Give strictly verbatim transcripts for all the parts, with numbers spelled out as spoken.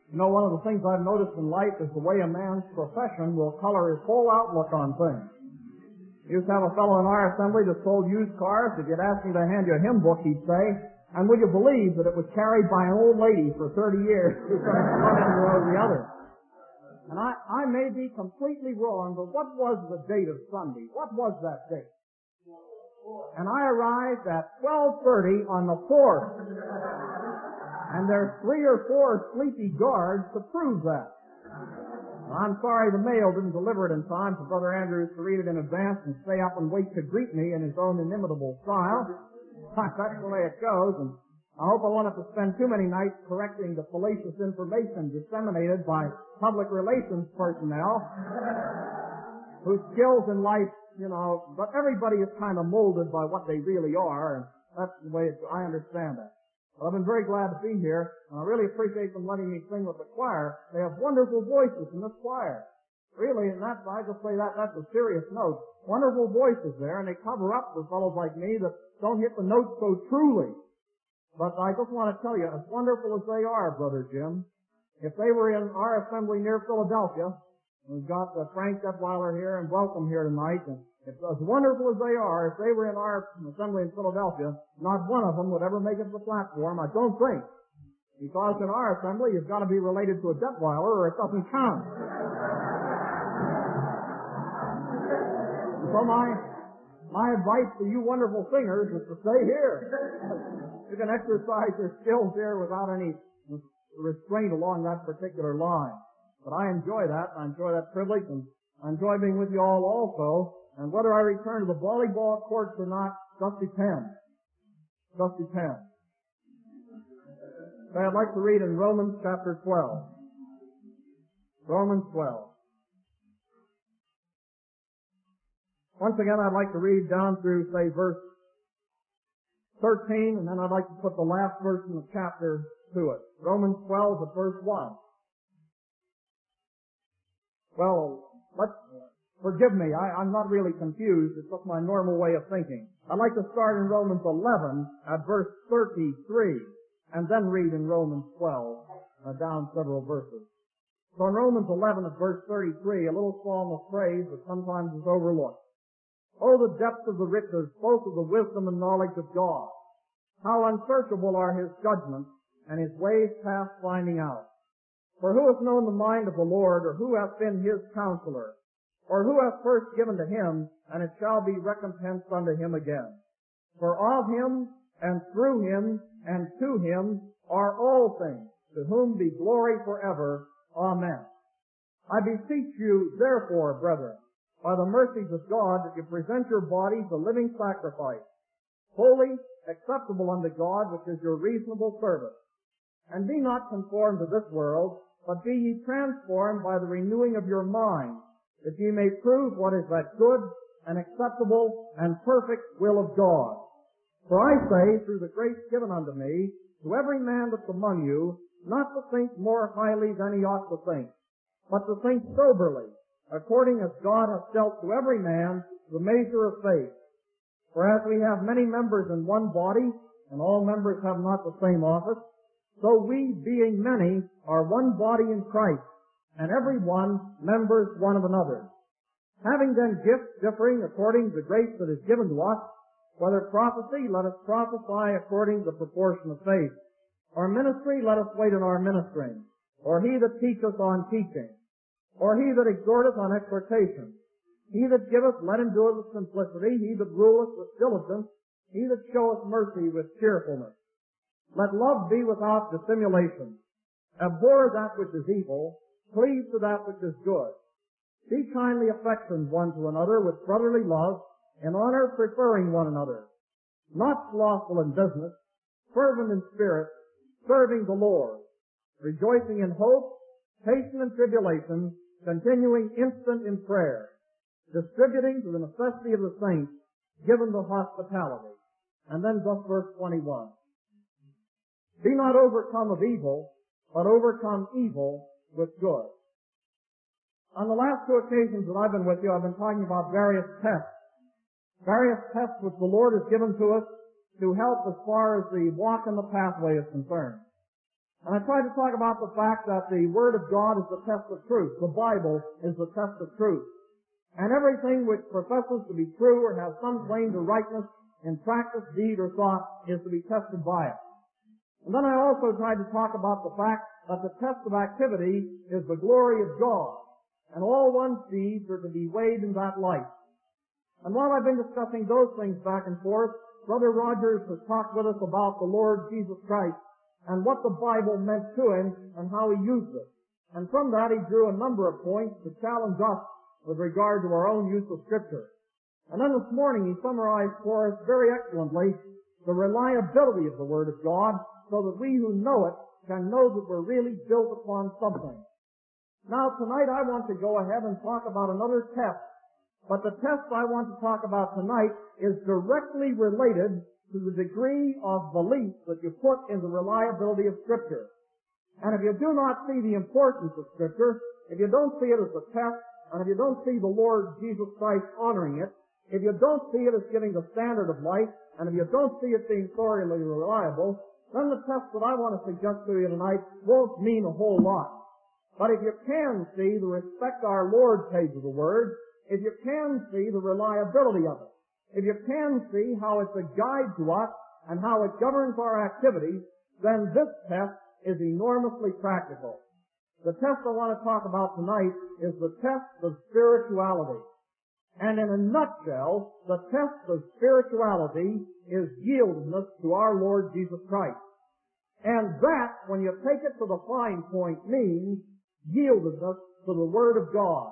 You know, one of the things I've noticed in life is the way a man's profession will color his whole outlook on things. You used to have a fellow in our assembly that sold used cars. If you'd ask him to hand you a hymn book, he'd say, and would you believe that it was carried by an old lady for thirty years from one end to the other? And I, I may be completely wrong, but what was the date of Sunday? What was that date? And I arrived at twelve thirty on the fourth. And there's three or four sleepy guards to prove that. I'm sorry the mail didn't deliver it in time for Brother Andrews to read it in advance and stay up and wait to greet me in his own inimitable style. That's the way it goes, and I hope I won't have to spend too many nights correcting the fallacious information disseminated by public relations personnel whose skills in life, you know, but everybody is kind of molded by what they really are, and that's the way it, I understand that. But I've been very glad to be here, and I really appreciate them letting me sing with the choir. They have wonderful voices in this choir. Really, and that's, I just say that, that's a serious note. Wonderful voices there, and they cover up for fellows like me that don't hit the notes so truly. But I just want to tell you, as wonderful as they are, Brother Jim, if they were in our assembly near Philadelphia, we've got uh, Frank Detweiler here and welcome here tonight, and if, as wonderful as they are, if they were in our assembly in Philadelphia, not one of them would ever make it to the platform, I don't think. Because in our assembly, you've got to be related to a Detweiler or it doesn't count. So my, my advice to you wonderful singers is to stay here. You can exercise your skills here without any restraint along that particular line. But I enjoy that. I enjoy that privilege, and I enjoy being with you all also. And whether I return to the volleyball courts or not, just depends. Just depends. Okay, I'd like to read in Romans chapter twelve. Romans twelve. Once again, I'd like to read down through, say, verse thirteen, and then I'd like to put the last verse in the chapter to it. Romans twelve at verse one. Well, let's, forgive me, I, I'm not really confused. It's just my normal way of thinking. I'd like to start in Romans eleven at verse thirty-three, and then read in Romans twelve, uh, down several verses. So in Romans eleven at verse thirty-three, a little psalm of praise that sometimes is overlooked. Oh, the depth of the riches, both of the wisdom and knowledge of God. How unsearchable are His judgments, and His ways past finding out. For who hath known the mind of the Lord, or who hath been His counselor? Or who hath first given to Him, and it shall be recompensed unto Him again? For of Him, and through Him, and to Him are all things, to whom be glory forever. Amen. I beseech you, therefore, brethren, by the mercies of God, that you present your bodies a living sacrifice, holy, acceptable unto God, which is your reasonable service. And be not conformed to this world, but be ye transformed by the renewing of your mind, that ye may prove what is that good and acceptable and perfect will of God. For I say, through the grace given unto me, to every man that's among you, not to think more highly than he ought to think, but to think soberly, according as God hath dealt to every man the measure of faith. For as we have many members in one body, and all members have not the same office, so we, being many, are one body in Christ, and every one members one of another. Having then gifts differing according to the grace that is given to us, whether prophecy, let us prophesy according to the proportion of faith. Or ministry, let us wait in our ministering. Or he that teacheth on teaching. Or he that exhorteth on exhortation. He that giveth, let him do it with simplicity. He that ruleth with diligence. He that showeth mercy with cheerfulness. Let love be without dissimulation. Abhor that which is evil. Cleave to that which is good. Be kindly affectioned one to another with brotherly love, in honor preferring one another. Not slothful in business, fervent in spirit, serving the Lord, rejoicing in hope, patient in tribulation, continuing instant in prayer, distributing to the necessity of the saints, given to hospitality. And then just verse twenty-one. Be not overcome of evil, but overcome evil with good. On the last two occasions that I've been with you, I've been talking about various tests. Various tests which the Lord has given to us to help as far as the walk in the pathway is concerned. And I tried to talk about the fact that the Word of God is the test of truth. The Bible is the test of truth. And everything which professes to be true or has some claim to rightness in practice, deed, or thought is to be tested by it. And then I also tried to talk about the fact that the test of activity is the glory of God, and all one's deeds are to be weighed in that light. And while I've been discussing those things back and forth, Brother Rogers has talked with us about the Lord Jesus Christ and what the Bible meant to him and how he used it. And from that he drew a number of points to challenge us with regard to our own use of Scripture. And then this morning he summarized for us very excellently the reliability of the Word of God so that we who know it can know that we're really built upon something. Now tonight I want to go ahead and talk about another test. But the test I want to talk about tonight is directly related to the degree of belief that you put in the reliability of Scripture. And if you do not see the importance of Scripture, if you don't see it as a test, and if you don't see the Lord Jesus Christ honoring it, if you don't see it as giving the standard of life, and if you don't see it being thoroughly reliable, then the test that I want to suggest to you tonight won't mean a whole lot. But if you can see the respect our Lord pays to the Word, if you can see the reliability of it, if you can see how it's a guide to us and how it governs our activities, then this test is enormously practical. The test I want to talk about tonight is the test of spirituality. And in a nutshell, the test of spirituality is yieldedness to our Lord Jesus Christ. And that, when you take it to the fine point, means yieldedness to the Word of God.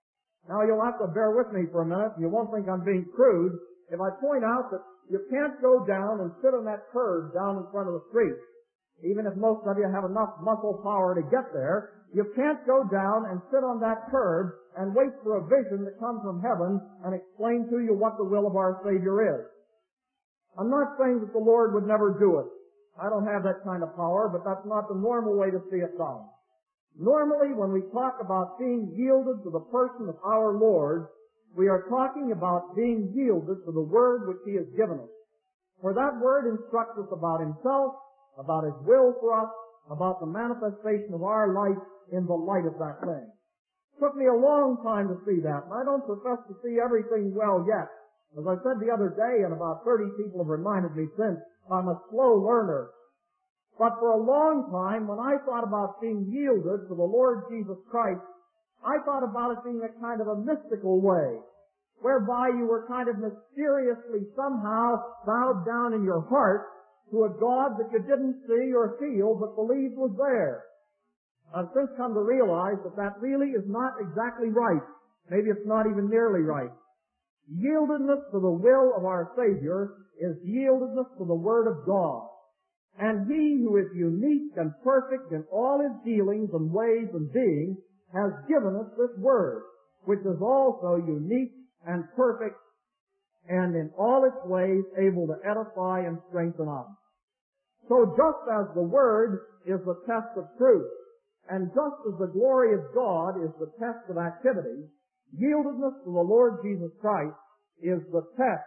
Now you'll have to bear with me for a minute, and you won't think I'm being crude, if I point out that you can't go down and sit on that curb down in front of the street. Even if most of you have enough muscle power to get there, you can't go down and sit on that curb and wait for a vision to come from heaven and explain to you what the will of our Savior is. I'm not saying that the Lord would never do it. I don't have that kind of power, but that's not the normal way to see it done. Normally, when we talk about being yielded to the person of our Lord, we are talking about being yielded to the Word which He has given us. For that Word instructs us about Himself, about His will for us, about the manifestation of our life in the light of that thing. It took me a long time to see that, and I don't profess to see everything well yet. As I said the other day, and about thirty people have reminded me since, I'm a slow learner. But for a long time, when I thought about being yielded to the Lord Jesus Christ, I thought about it being a kind of a mystical way, whereby you were kind of mysteriously somehow bowed down in your heart to a God that you didn't see or feel but believed was there. I've since come to realize that that really is not exactly right. Maybe it's not even nearly right. Yieldedness to the will of our Savior is yieldedness to the Word of God. And He who is unique and perfect in all His dealings and ways and being has given us this Word, which is also unique and perfect and in all its ways able to edify and strengthen us. So just as the Word is the test of truth, and just as the glory of God is the test of activity, yieldedness to the Lord Jesus Christ is the test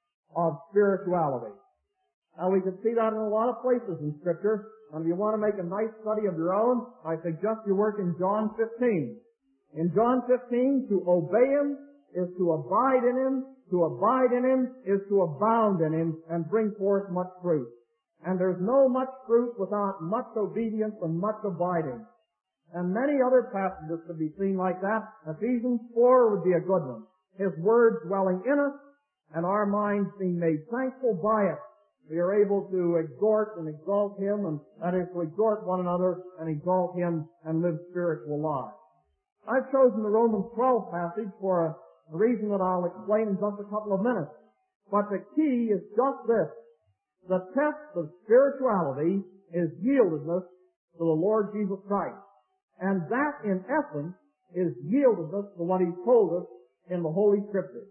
of spirituality. Now we can see that in a lot of places in Scripture, and if you want to make a nice study of your own, I suggest you work in John fifteen. In John fifteen, to obey Him is to abide in Him, to abide in Him is to abound in Him and bring forth much fruit. And there's no much fruit without much obedience and much abiding. And many other passages could be seen like that. Ephesians four would be a good one. His Word dwelling in us, and our minds being made thankful by it. We are able to exhort and exalt Him, and that is to exhort one another and exalt Him and live spiritual lives. I've chosen the Romans twelve passage for a reason that I'll explain in just a couple of minutes. But the key is just this. The test of spirituality is yieldedness to the Lord Jesus Christ. And that, in essence, is yieldedness to what He's told us in the Holy Scriptures.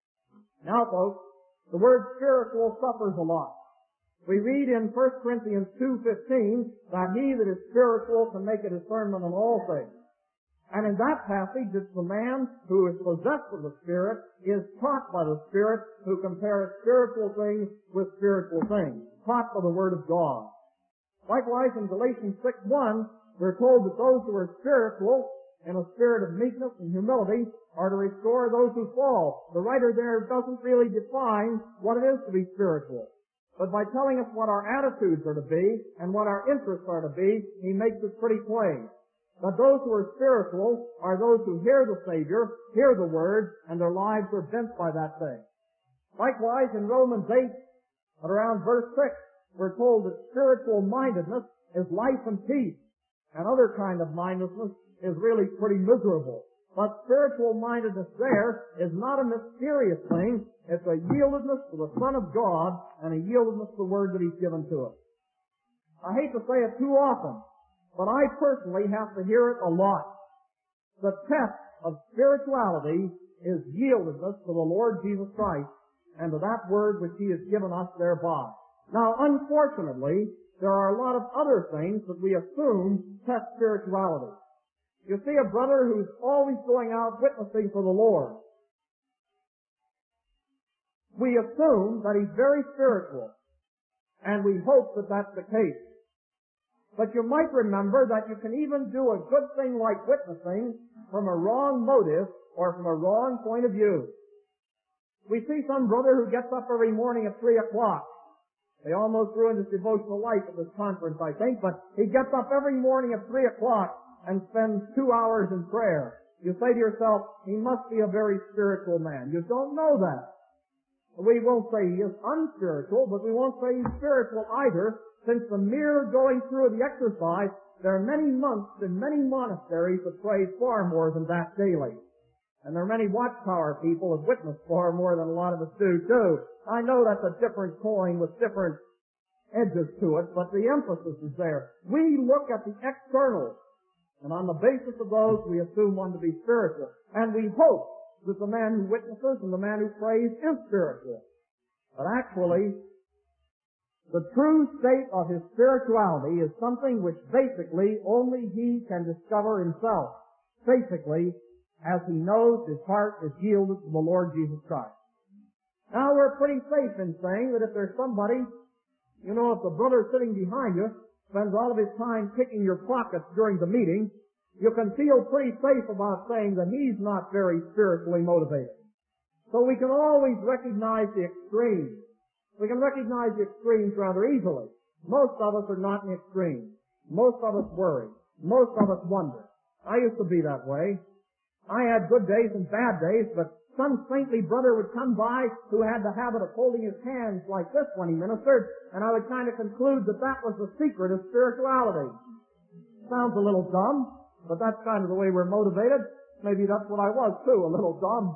Now, folks, the word spiritual suffers a lot. We read in First Corinthians two fifteen that he that is spiritual can make a discernment in all things. And in that passage, it's the man who is possessed of the Spirit is taught by the Spirit who compares spiritual things with spiritual things, taught by the Word of God. Likewise, in Galatians six one, we're told that those who are spiritual, in a spirit of meekness and humility, are to restore those who fall. The writer there doesn't really define what it is to be spiritual. But by telling us what our attitudes are to be and what our interests are to be, he makes it pretty plain. That those who are spiritual are those who hear the Savior, hear the Word, and their lives are bent by that thing. Likewise, in Romans eight, at around verse six, we're told that spiritual mindedness is life and peace, and other kind of mindedness is really pretty miserable. But spiritual mindedness there is not a mysterious thing. It's a yieldedness to the Son of God and a yieldedness to the Word that He's given to us. I hate to say it too often, but I personally have to hear it a lot. The test of spirituality is yieldedness to the Lord Jesus Christ and to that Word which He has given us thereby. Now, unfortunately, there are a lot of other things that we assume test spirituality. You see a brother who's always going out witnessing for the Lord. We assume that he's very spiritual, and we hope that that's the case. But you might remember that you can even do a good thing like witnessing from a wrong motive or from a wrong point of view. We see some brother who gets up every morning at three o'clock. They almost ruined his devotional life at this conference, I think, but he gets up every morning at three o'clock and spends two hours in prayer. You say to yourself, he must be a very spiritual man. You don't know that. We won't say he is unspiritual, but we won't say he's spiritual either, since the mere going through the exercise, there are many monks in many monasteries that pray far more than that daily. And there are many watchtower people that witness far more than a lot of us do, too. I know that's a different coin with different edges to it, but the emphasis is there. We look at the externals, and on the basis of those, we assume one to be spiritual. And we hope that the man who witnesses and the man who prays is spiritual. But actually, the true state of his spirituality is something which basically only he can discover himself. Basically, as he knows his heart is yielded to the Lord Jesus Christ. Now, we're pretty safe in saying that if there's somebody, you know, if the brother sitting behind you spends all of his time picking your pockets during the meeting, you can feel pretty safe about saying that he's not very spiritually motivated. So we can always recognize the extremes. We can recognize the extremes rather easily. Most of us are not in the extremes. Most of us worry. Most of us wonder. I used to be that way. I had good days and bad days, but some saintly brother would come by who had the habit of holding his hands like this when he ministered, and I would kind of conclude that that was the secret of spirituality. Sounds a little dumb, but that's kind of the way we're motivated. Maybe that's what I was too, a little dumb.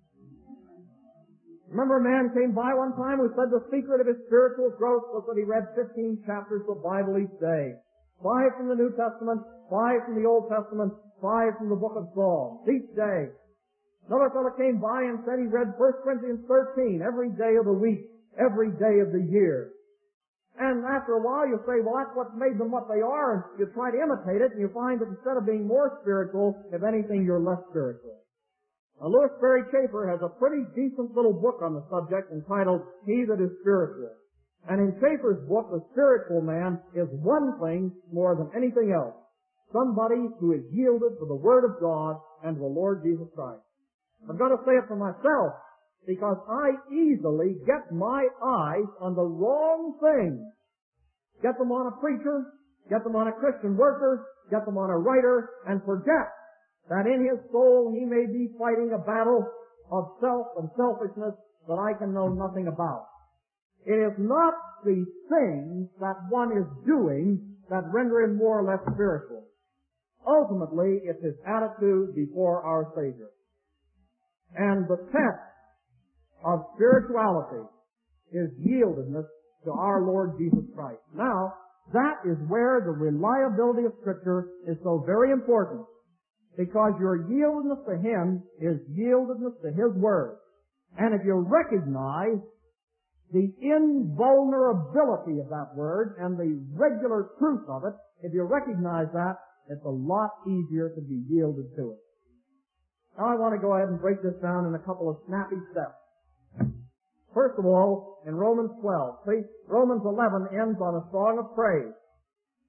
Remember a man came by one time who said the secret of his spiritual growth was that he read fifteen chapters of the Bible each day. Five from the New Testament, five from the Old Testament, five from the book of Psalms, each day. Another fellow came by and said he read First Corinthians thirteen every day of the week, every day of the year. And after a while you say, well, that's what made them what they are, and you try to imitate it, and you find that instead of being more spiritual, if anything, you're less spiritual. Now, Louis Berry Chafer has a pretty decent little book on the subject entitled He That Is Spiritual. And in Chafer's book, the spiritual man is one thing more than anything else. Somebody who is yielded to the Word of God and to the Lord Jesus Christ. I've got to say it for myself, because I easily get my eyes on the wrong things. Get them on a preacher, get them on a Christian worker, get them on a writer, and forget that in his soul he may be fighting a battle of self and selfishness that I can know nothing about. It is not the things that one is doing that render him more or less spiritual. Ultimately, it's his attitude before our Savior. And the test of spirituality is yieldedness to our Lord Jesus Christ. Now, that is where the reliability of Scripture is so very important, because your yieldedness to Him is yieldedness to His Word. And if you recognize the invulnerability of that Word and the regular truth of it, if you recognize that, it's a lot easier to be yielded to it. Now I want to go ahead and break this down in a couple of snappy steps. First of all, in Romans twelve, see, Romans eleven ends on a song of praise.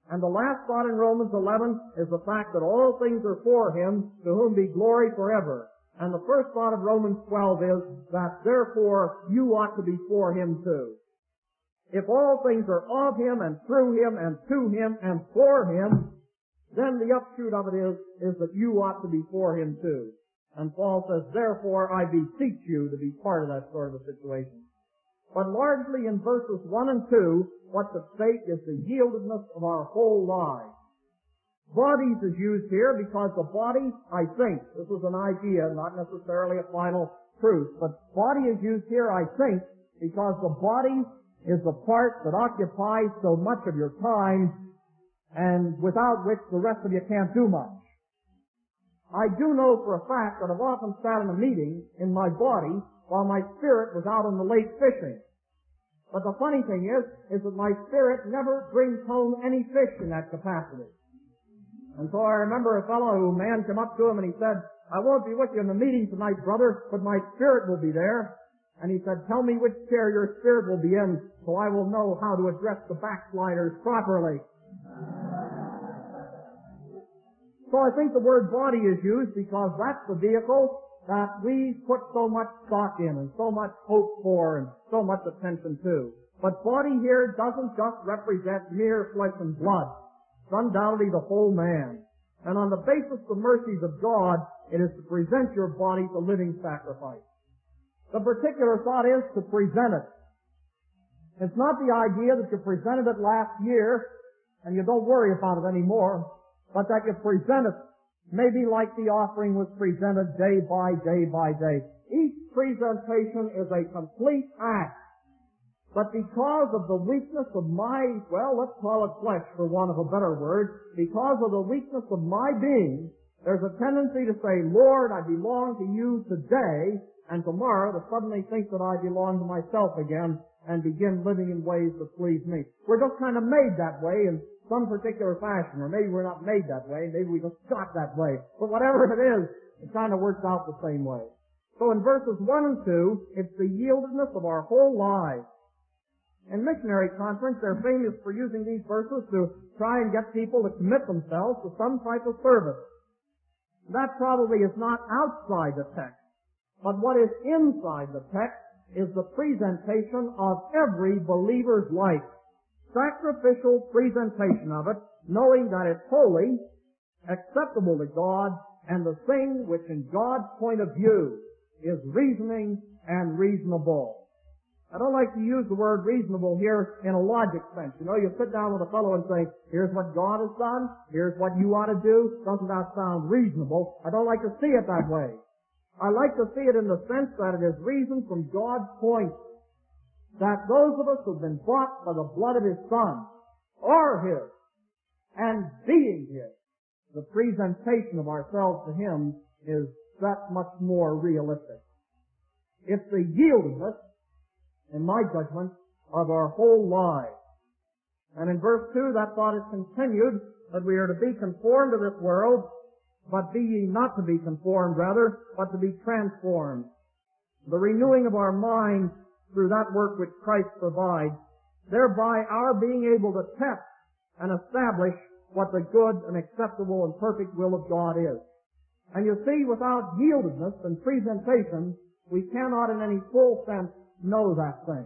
And the last thought in Romans eleven is the fact that all things are for Him, to whom be glory forever. And the first thought of Romans twelve is that therefore you ought to be for Him too. If all things are of Him and through Him and to Him and for Him, then the upshoot of it is, is that you ought to be for Him too. And Paul says, therefore I beseech you to be part of that sort of a situation. But largely in verses one and two, what's at stake is the yieldedness of our whole lives. Bodies is used here because the body, I think, this is an idea, not necessarily a final truth, but body is used here, I think, because the body is the part that occupies so much of your time and without which the rest of you can't do much. I do know for a fact that I've often sat in a meeting in my body while my spirit was out on the lake fishing. But the funny thing is, is that my spirit never brings home any fish in that capacity. And so I remember a fellow who, a man came up to him and he said, I won't be with you in the meeting tonight, brother, but my spirit will be there. And he said, tell me which chair your spirit will be in so I will know how to address the backsliders properly. So I think the word body is used because that's the vehicle that we put so much stock in and so much hope for and so much attention to. But body here doesn't just represent mere flesh and blood. It's undoubtedly the whole man. And on the basis of the mercies of God, it is to present your body as a living sacrifice. The particular thought is to present it. It's not the idea that you presented it last year and you don't worry about it anymore, but that you present it maybe like the offering was presented day by day by day. Each presentation is a complete act. But because of the weakness of my, well, let's call it flesh for want of a better word, because of the weakness of my being, there's a tendency to say, Lord, I belong to you today, and tomorrow to suddenly think that I belong to myself again and begin living in ways that please me. We're just kind of made that way in some particular fashion, or maybe we're not made that way, maybe we just got that way. But whatever it is, it kind of works out the same way. So in verses one and two, it's the yieldedness of our whole lives. In missionary conference, they're famous for using these verses to try and get people to commit themselves to some type of service. That probably is not outside the text, but what is inside the text is the presentation of every believer's life. Sacrificial presentation of it, knowing that it's holy, acceptable to God, and the thing which in God's point of view is reasoning and reasonable. I don't like to use the word reasonable here in a logic sense. You know, you sit down with a fellow and say, here's what God has done, here's what you ought to do. Doesn't that sound reasonable? I don't like to see it that way. I like to see it in the sense that it is reason from God's point, that those of us who have been bought by the blood of His Son are His, and being His, the presentation of ourselves to Him is that much more realistic. It's the yieldedness, in my judgment, of our whole lives. And in verse two, that thought is continued, that we are to be conformed to this world, but be ye not to be conformed, rather, but to be transformed. The renewing of our minds through that work which Christ provides, thereby our being able to test and establish what the good and acceptable and perfect will of God is. And you see, without yieldedness and presentation, we cannot in any full sense know that thing.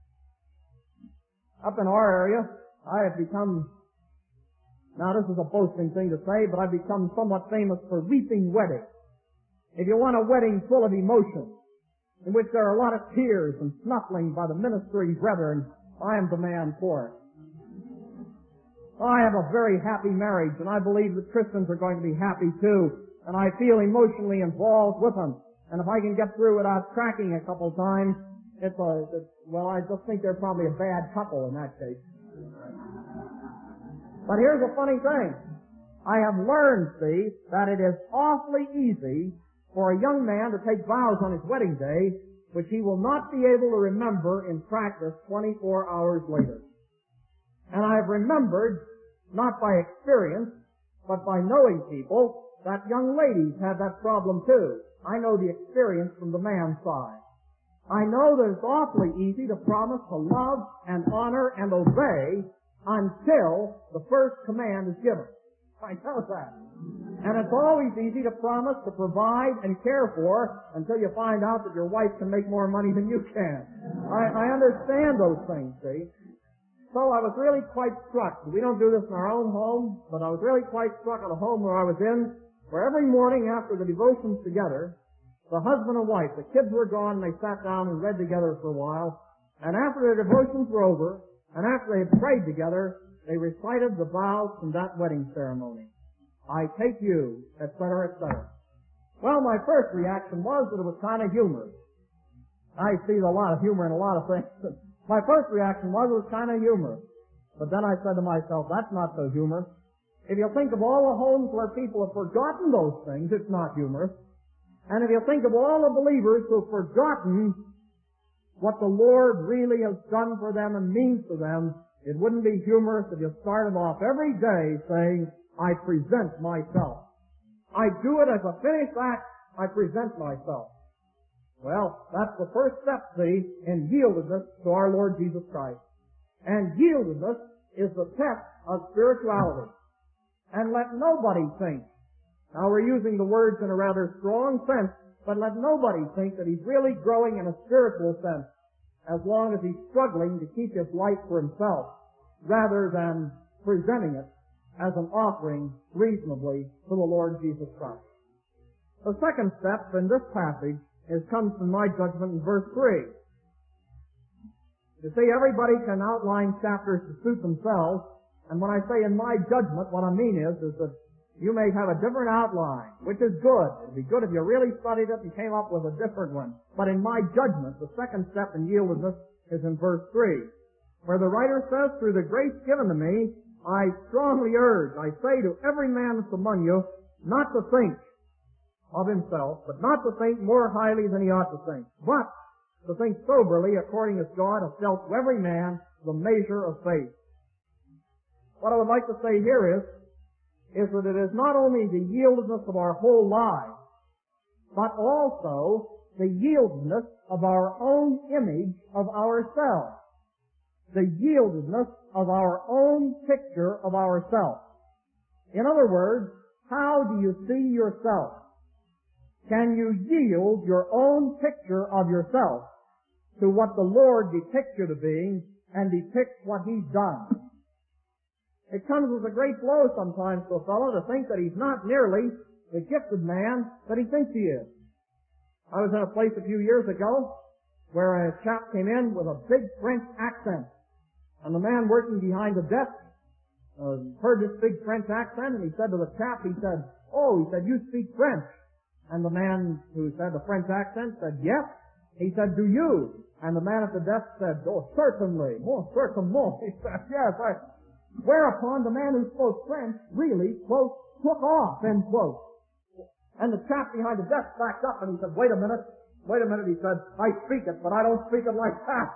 Up in our area, I have become, now this is a boasting thing to say, but I've become somewhat famous for weeping weddings. If you want a wedding full of emotion, in which there are a lot of tears and snuffling by the ministering brethren, I am the man for it. I have a very happy marriage, and I believe that Christians are going to be happy too, and I feel emotionally involved with them. And if I can get through without cracking a couple times, it's a, it's, well, I just think they're probably a bad couple in that case. But here's a funny thing. I have learned, see, that it is awfully easy for a young man to take vows on his wedding day, which he will not be able to remember in practice twenty-four hours later. And I have remembered, not by experience, but by knowing people, that young ladies have that problem too. I know the experience from the man's side. I know that it's awfully easy to promise to love and honor and obey until the first command is given. I know that. And it's always easy to promise to provide and care for until you find out that your wife can make more money than you can. I, I understand those things, see? So I was really quite struck. We don't do this in our own home, but I was really quite struck at a home where I was in, where every morning after the devotions together, the husband and wife, the kids were gone, and they sat down and read together for a while. And after their devotions were over, and after they had prayed together, they recited the vows from that wedding ceremony. I take you, et cetera, et cetera. Well, my first reaction was that it was kind of humorous. I see a lot of humor in a lot of things. My first reaction was it was kind of humorous. But then I said to myself, that's not so humorous. If you think of all the homes where people have forgotten those things, it's not humorous. And if you think of all the believers who have forgotten what the Lord really has done for them and means to them, it wouldn't be humorous if you started off every day saying, I present myself. I do it as a finished act, I present myself. Well, that's the first step, see, in yieldedness to our Lord Jesus Christ. And yieldedness is the test of spirituality. And let nobody think, now we're using the words in a rather strong sense, but let nobody think that he's really growing in a spiritual sense as long as he's struggling to keep his life for himself, rather than presenting it as an offering reasonably to the Lord Jesus Christ. The second step in this passage is comes from my judgment in verse three. You see, everybody can outline chapters to suit themselves, and when I say in my judgment, what I mean is, is that you may have a different outline, which is good. It'd be good if you really studied it and came up with a different one. But in my judgment, the second step in yieldedness is in verse three, where the writer says, through the grace given to me, I strongly urge, I say to every man that's among you, not to think of himself, but not to think more highly than he ought to think, but to think soberly according as God has dealt to every man the measure of faith. What I would like to say here is, is that it is not only the yieldedness of our whole lives, but also the yieldedness of our own image of ourselves. The yieldedness of our own picture of ourselves. In other words, how do you see yourself? Can you yield your own picture of yourself to what the Lord depicts you to be and depicts what He's done? It comes as a great blow sometimes to a fellow to think that he's not nearly the gifted man that he thinks he is. I was in a place a few years ago where a chap came in with a big French accent. And the man working behind the desk uh, heard this big French accent, and he said to the chap, he said, oh, he said, you speak French. And the man who said the French accent said, yes. He said, do you? And the man at the desk said, oh, certainly. Oh, certainement. He said, yes, I... Whereupon the man who spoke French really, quote, took off, end quote. And the chap behind the desk backed up and he said, wait a minute, wait a minute, he said, I speak it, but I don't speak it like that.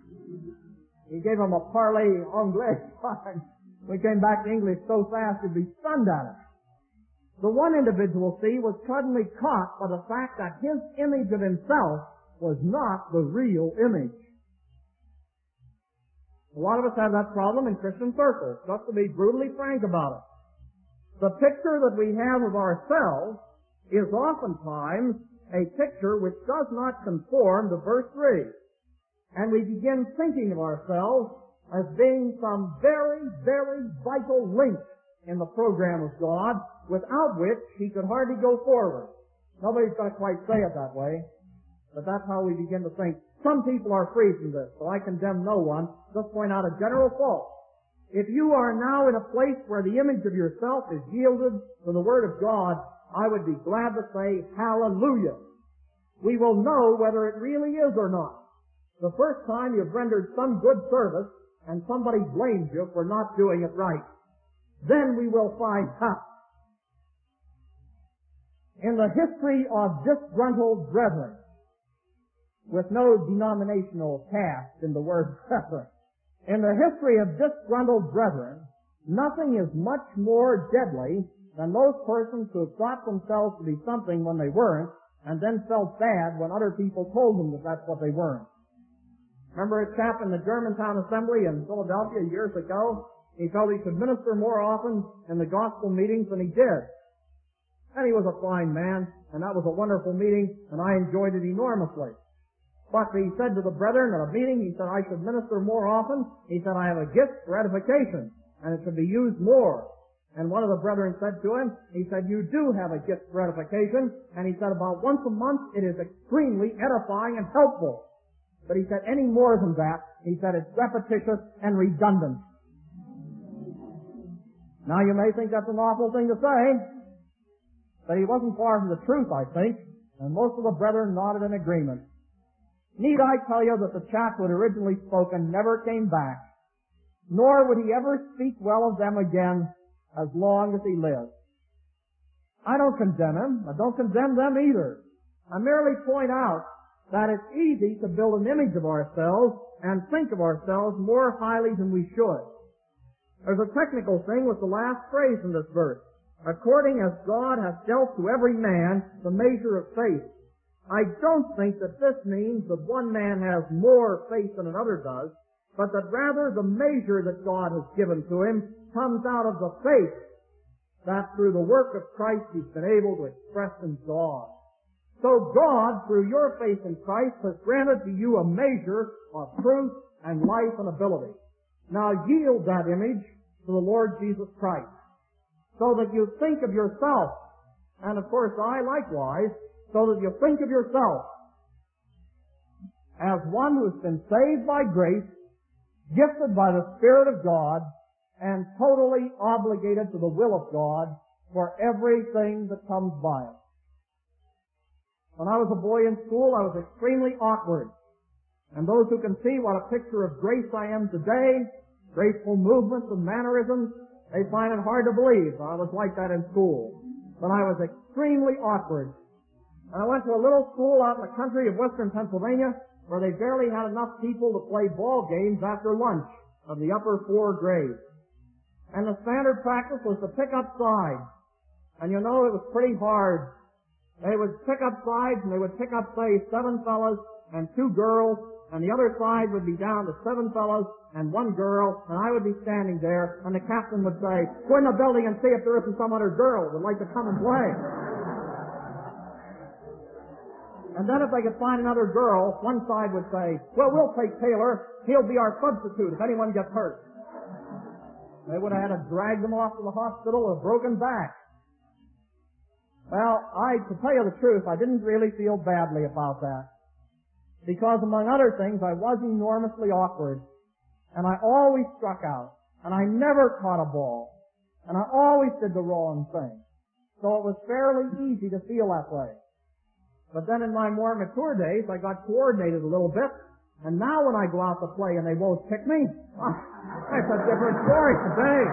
He gave him a parley anglais. We came back to English so fast you'd be stunned at it. The one individual, see, was suddenly caught by the fact that his image of himself was not the real image. A lot of us have that problem in Christian circles, just to be brutally frank about it. The picture that we have of ourselves is oftentimes a picture which does not conform to verse three. And we begin thinking of ourselves as being some very, very vital link in the program of God, without which He could hardly go forward. Nobody's going to quite say it that way, but that's how we begin to think. Some people are free from this, so I condemn no one. Just point out a general fault. If you are now in a place where the image of yourself is yielded to the Word of God, I would be glad to say, hallelujah. We will know whether it really is or not. The first time you've rendered some good service and somebody blames you for not doing it right, then we will find out. In the history of disgruntled brethren, with no denominational cast in the word brethren, in the history of disgruntled brethren, nothing is much more deadly than those persons who have thought themselves to be something when they weren't, and then felt bad when other people told them that that's what they weren't. Remember a chap in the Germantown Assembly in Philadelphia years ago? He felt he should minister more often in the gospel meetings than he did. And he was a fine man, and that was a wonderful meeting, and I enjoyed it enormously. But he said to the brethren at a meeting, he said, I should minister more often. He said, I have a gift for edification, and it should be used more. And one of the brethren said to him, he said, you do have a gift for edification, and he said, about once a month it is extremely edifying and helpful. But he said, any more than that, he said, it's repetitious and redundant. Now you may think that's an awful thing to say, but he wasn't far from the truth, I think, and most of the brethren nodded in agreement. Need I tell you that the chap who had originally spoken never came back, nor would he ever speak well of them again as long as he lived. I don't condemn him. I don't condemn them either. I merely point out that it's easy to build an image of ourselves and think of ourselves more highly than we should. There's a technical thing with the last phrase in this verse. According as God has dealt to every man the measure of faith. I don't think that this means that one man has more faith than another does, but that rather the measure that God has given to him comes out of the faith that through the work of Christ he's been able to express in God. So God, through your faith in Christ, has granted to you a measure of truth and life and ability. Now yield that image to the Lord Jesus Christ, so that you think of yourself, and of course I likewise, so that you think of yourself as one who's been saved by grace, gifted by the Spirit of God, and totally obligated to the will of God for everything that comes by it. When I was a boy in school, I was extremely awkward. And those who can see what a picture of grace I am today, graceful movements and mannerisms, they find it hard to believe I was like that in school. But I was extremely awkward. And I went to a little school out in the country of western Pennsylvania where they barely had enough people to play ball games after lunch of the upper four grades. And the standard practice was to pick up sides. And you know, it was pretty hard. They would pick up sides, and they would pick up, say, seven fellas and two girls, and the other side would be down to seven fellas and one girl, and I would be standing there, and the captain would say, go in the building and see if there isn't some other girl who would like to come and play. And then if they could find another girl, one side would say, well, we'll take Taylor. He'll be our substitute if anyone gets hurt. They would have had to drag them off to the hospital with a broken back. Well, I, to tell you the truth, I didn't really feel badly about that. Because among other things, I was enormously awkward. And I always struck out. And I never caught a ball. And I always did the wrong thing. So it was fairly easy to feel that way. But then in my more mature days, I got coordinated a little bit. And now when I go out to play and they won't pick me, oh, that's a different story today.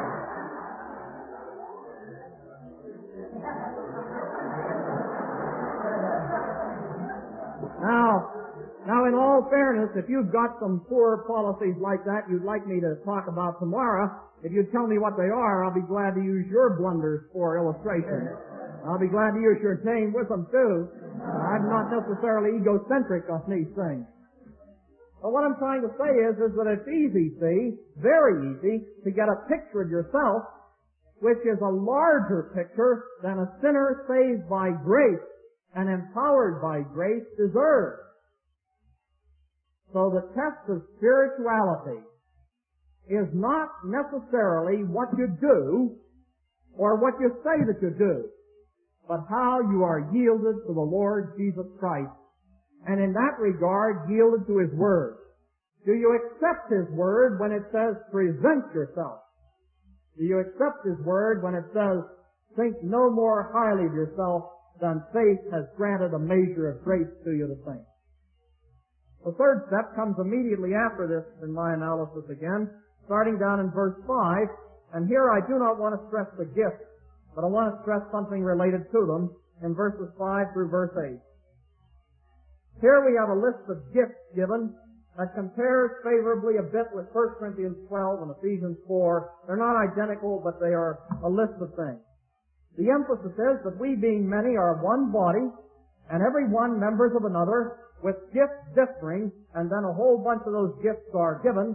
Now, now in all fairness, if you've got some poor policies like that you'd like me to talk about tomorrow, if you'd tell me what they are, I'll be glad to use your blunders for illustration. I'll be glad to use your name with them too. I'm not necessarily egocentric on these things. But what I'm trying to say is, is that it's easy, see, very easy, to get a picture of yourself which is a larger picture than a sinner saved by grace and empowered by grace deserves. So the test of spirituality is not necessarily what you do or what you say that you do, but how you are yielded to the Lord Jesus Christ, and in that regard yielded to His Word. Do you accept His Word when it says present yourself? Do you accept His Word when it says think no more highly of yourself than faith has granted a measure of grace to you to think? The third step comes immediately after this in my analysis again, starting down in verse five, and here I do not want to stress the gifts, but I want to stress something related to them in verses five through verse eight. Here we have a list of gifts given that compares favorably a bit with First Corinthians twelve and Ephesians four. They're not identical, but they are a list of things. The emphasis is that we being many are one body, and every one members of another, with gifts differing, and then a whole bunch of those gifts are given,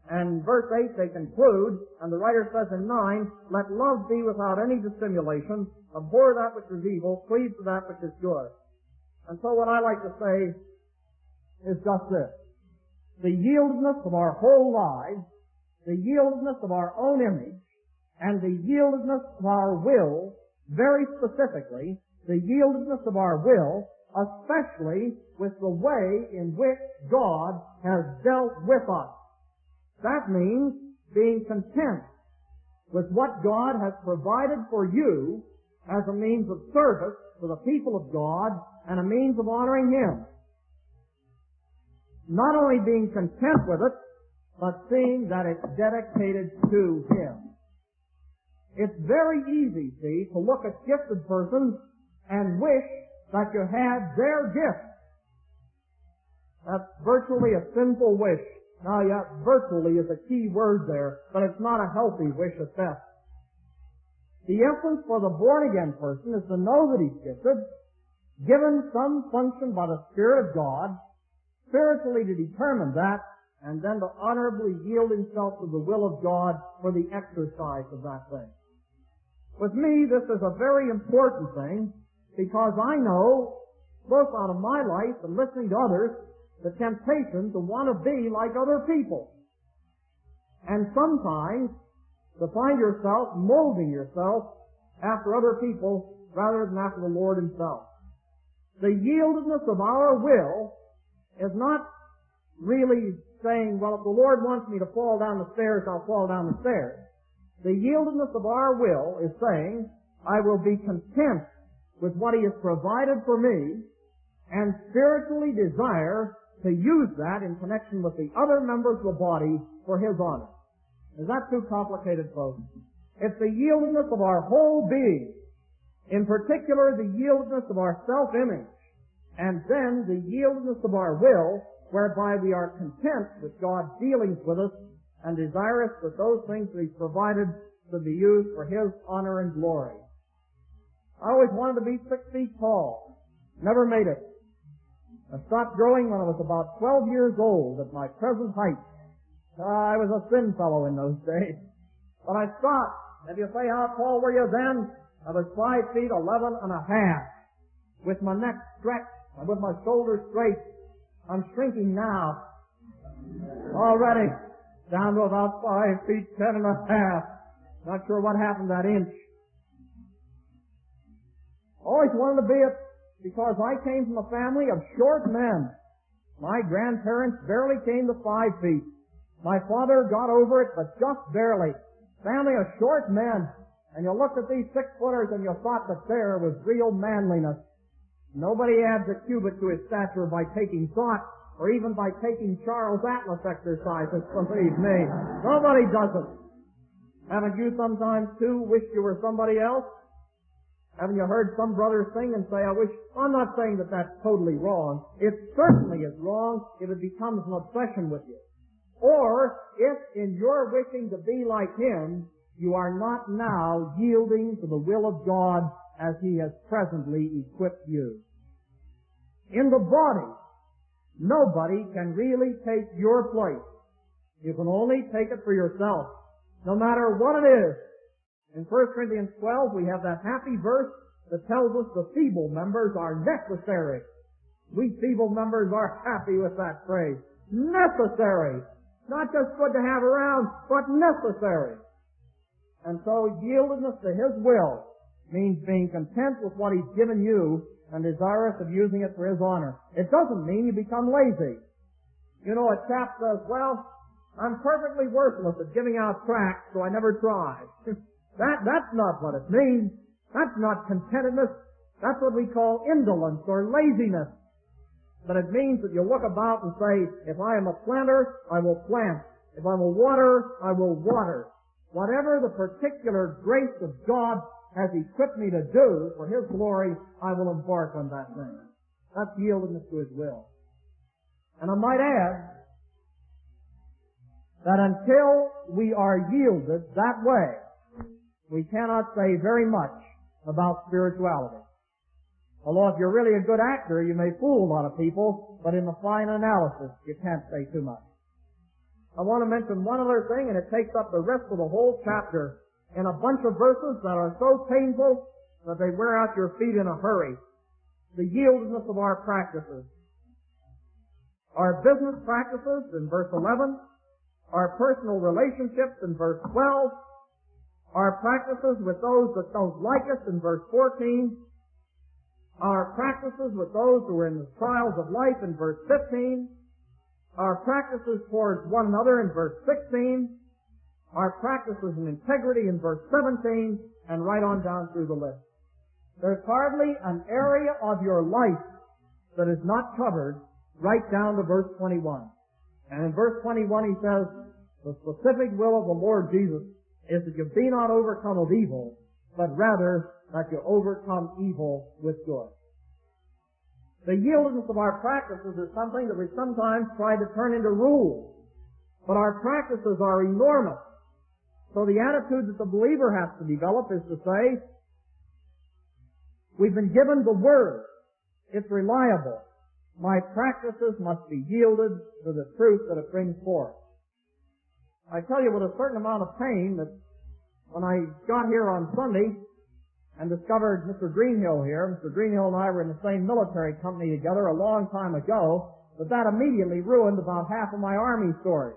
And verse eight they conclude, and the writer says in nine, let love be without any dissimulation, abhor that which is evil, cleave to that which is good. And so what I like to say is just this. The yieldedness of our whole lives, the yieldedness of our own image, and the yieldedness of our will, very specifically, the yieldedness of our will, especially with the way in which God has dealt with us. That means being content with what God has provided for you as a means of service for the people of God and a means of honoring Him. Not only being content with it, but seeing that it's dedicated to Him. It's very easy, see, to look at gifted persons and wish that you had their gift. That's virtually a sinful wish. Now, yeah, virtually is a key word there, but it's not a healthy wish at best. The essence for the born-again person is to know that he's gifted, given some function by the Spirit of God, spiritually to determine that, and then to honorably yield himself to the will of God for the exercise of that thing. With me, this is a very important thing, because I know, both out of my life and listening to others, the temptation to want to be like other people. And sometimes to find yourself molding yourself after other people rather than after the Lord Himself. The yieldedness of our will is not really saying, well, if the Lord wants me to fall down the stairs, I'll fall down the stairs. The yieldedness of our will is saying, I will be content with what He has provided for me and spiritually desire to use that in connection with the other members of the body for His honor. Is that too complicated, folks? It's the yieldedness of our whole being, in particular the yieldedness of our self-image, and then the yieldedness of our will, whereby we are content with God's dealings with us and desirous that those things that He's provided to be used for His honor and glory. I always wanted to be six feet tall. Never made it. I stopped growing when I was about twelve years old at my present height. Uh, I was a thin fellow in those days. But I stopped. If you say, how tall were you then? I was five feet eleven and a half. With my neck stretched and with my shoulders straight. I'm shrinking now. Already down to about five feet ten and a half. Not sure what happened that inch. Always wanted to be a because I came from a family of short men. My grandparents barely came to five feet. My father got over it, but just barely. Family of short men. And you looked at these six-footers and you thought that there was real manliness. Nobody adds a cubit to his stature by taking thought, or even by taking Charles Atlas exercises, believe me. Nobody does it. Haven't you sometimes, too, wished you were somebody else? Haven't you heard some brothers sing and say, I wish... I'm not saying that that's totally wrong. It certainly is wrong if it becomes an obsession with you. Or if in your wishing to be like Him, you are not now yielding to the will of God as He has presently equipped you. In the body, nobody can really take your place. You can only take it for yourself, no matter what it is. In First Corinthians twelve, we have that happy verse that tells us the feeble members are necessary. We feeble members are happy with that phrase. Necessary. Not just good to have around, but necessary. And so yieldedness to His will means being content with what He's given you and desirous of using it for His honor. It doesn't mean you become lazy. You know, a chap says, well, I'm perfectly worthless at giving out tracts, so I never try. That, that's not what it means. That's not contentedness. That's what we call indolence or laziness. But it means that you look about and say, if I am a planter, I will plant. If I'm a waterer, I will water. Whatever the particular grace of God has equipped me to do for His glory, I will embark on that thing. That's yieldedness to His will. And I might add that until we are yielded that way, we cannot say very much about spirituality. Although if you're really a good actor, you may fool a lot of people, but in the fine analysis, you can't say too much. I want to mention one other thing, and it takes up the rest of the whole chapter in a bunch of verses that are so painful that they wear out your feet in a hurry. The yieldedness of our practices. Our business practices in verse eleven, our personal relationships in verse twelve, our practices with those that don't like us in verse fourteen, our practices with those who are in the trials of life in verse fifteen, our practices towards one another in verse sixteen, our practices in integrity in verse seventeen, and right on down through the list. There's hardly an area of your life that is not covered right down to verse twenty-one. And in verse twenty-one he says, the specific will of the Lord Jesus is that you be not overcome of evil, but rather that you overcome evil with good. The yieldedness of our practices is something that we sometimes try to turn into rules. But our practices are enormous. So the attitude that the believer has to develop is to say, we've been given the Word. It's reliable. My practices must be yielded to the truth that it brings forth. I tell you with a certain amount of pain that when I got here on Sunday and discovered Mister Greenhill here, Mister Greenhill and I were in the same military company together a long time ago, that that immediately ruined about half of my Army story.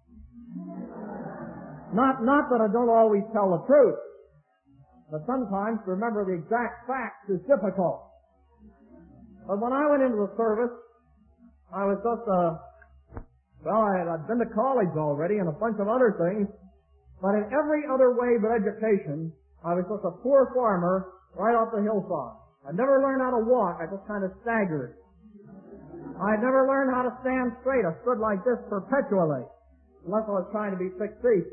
Not, not that I don't always tell the truth, but sometimes to remember the exact facts is difficult. But when I went into the service, I was just a, well, I had, I'd been to college already and a bunch of other things, but in every other way but education, I was just a poor farmer right off the hillside. I never learned how to walk, I just kind of staggered. I never learned how to stand straight, I stood like this perpetually, unless I was trying to be six feet.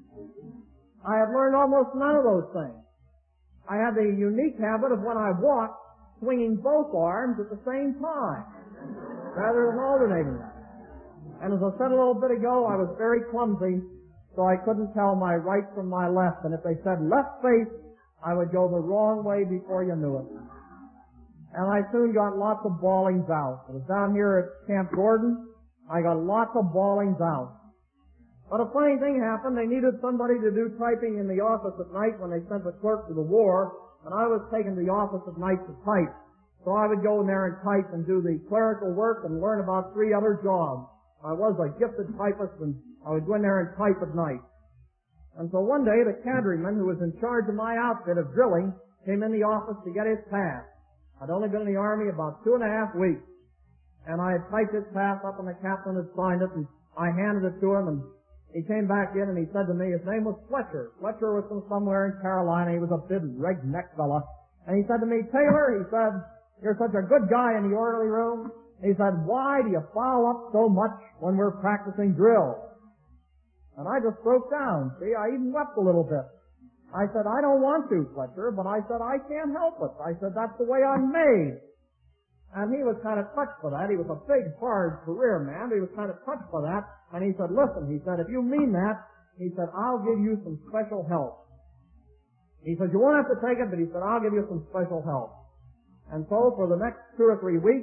I had learned almost none of those things. I had the unique habit of when I walked, swinging both arms at the same time, rather than alternating them. And as I said a little bit ago, I was very clumsy, so I couldn't tell my right from my left. And if they said left face, I would go the wrong way before you knew it. And I soon got lots of bawlings out. I was down here at Camp Gordon. I got lots of bawlings out. But a funny thing happened. They needed somebody to do typing in the office at night when they sent the clerk to the war, and I was taken to the office at night to type. So I would go in there and type and do the clerical work and learn about three other jobs. I was a gifted typist, and I would go in there and type at night. And so one day, the cadreman who was in charge of my outfit of drilling came in the office to get his pass. I'd only been in the Army about two and a half weeks. And I had typed his pass up, and the captain had signed it, and I handed it to him, and he came back in, and he said to me, his name was Fletcher. Fletcher was from somewhere in Carolina. He was a big redneck fella. And he said to me, Taylor, he said, you're such a good guy in the orderly room. He said, why do you foul up so much when we're practicing drill? And I just broke down. See, I even wept a little bit. I said, I don't want to, Fletcher, but I said, I can't help it. I said, that's the way I'm made. And he was kind of touched by that. He was a big, hard career man. He was kind of touched by that. And he said, listen, he said, if you mean that, he said, I'll give you some special help. He said, you won't have to take it, but he said, I'll give you some special help. And so for the next two or three weeks,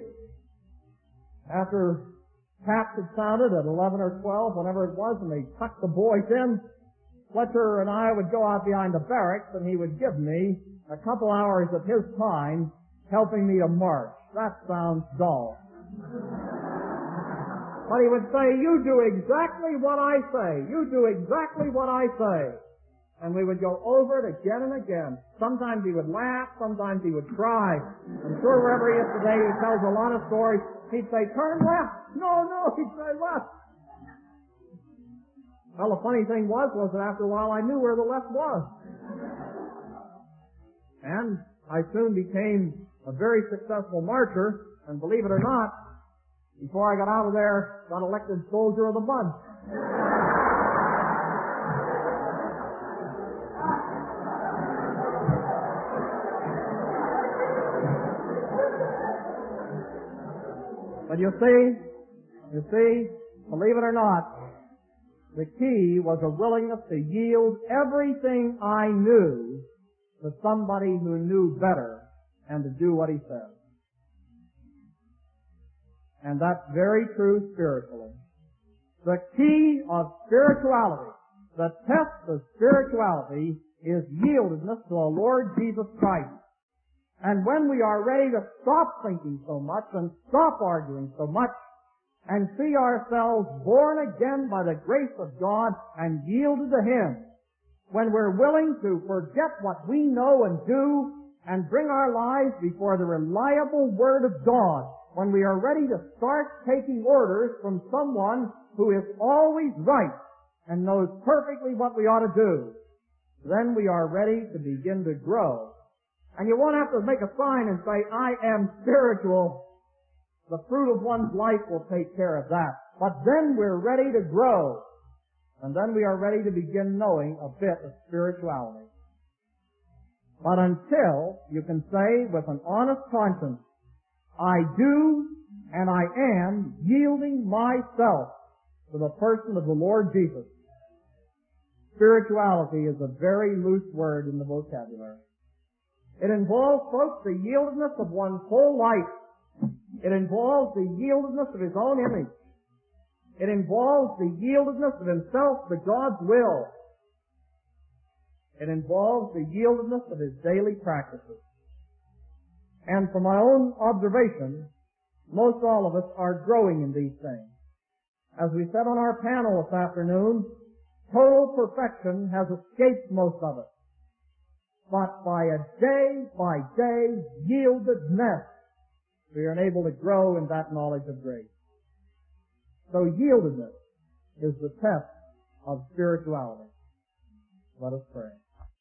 after taps had sounded at eleven or twelve, whenever it was, and they tucked the boys in, Fletcher and I would go out behind the barracks, and he would give me a couple hours of his time helping me to march. That sounds dull. But he would say, you do exactly what I say. You do exactly what I say. And we would go over it again and again. Sometimes he would laugh, sometimes he would cry. I'm sure wherever he is today, he tells a lot of stories. He'd say, turn left. No, no, he'd say left. Well, the funny thing was, was that after a while I knew where the left was. And I soon became a very successful marcher, and believe it or not, before I got out of there, got elected soldier of the month. But you see, you see, believe it or not, the key was a willingness to yield everything I knew to somebody who knew better and to do what he said. And that's very true spiritually. The key of spirituality, the test of spirituality, is yieldedness to the Lord Jesus Christ. And when we are ready to stop thinking so much and stop arguing so much and see ourselves born again by the grace of God and yielded to Him, when we're willing to forget what we know and do and bring our lives before the reliable Word of God, when we are ready to start taking orders from someone who is always right and knows perfectly what we ought to do, then we are ready to begin to grow. And you won't have to make a sign and say, I am spiritual. The fruit of one's life will take care of that. But then we're ready to grow. And then we are ready to begin knowing a bit of spirituality. But until you can say with an honest conscience, I do and I am yielding myself to the person of the Lord Jesus, spirituality is a very loose word in the vocabulary. It involves, folks, the yieldedness of one's whole life. It involves the yieldedness of his own image. It involves the yieldedness of himself to God's will. It involves the yieldedness of his daily practices. And from my own observation, most all of us are growing in these things. As we said on our panel this afternoon, total perfection has escaped most of us. But by a day-by-day yieldedness, we are enabled to grow in that knowledge of grace. So yieldedness is the test of spirituality. Let us pray.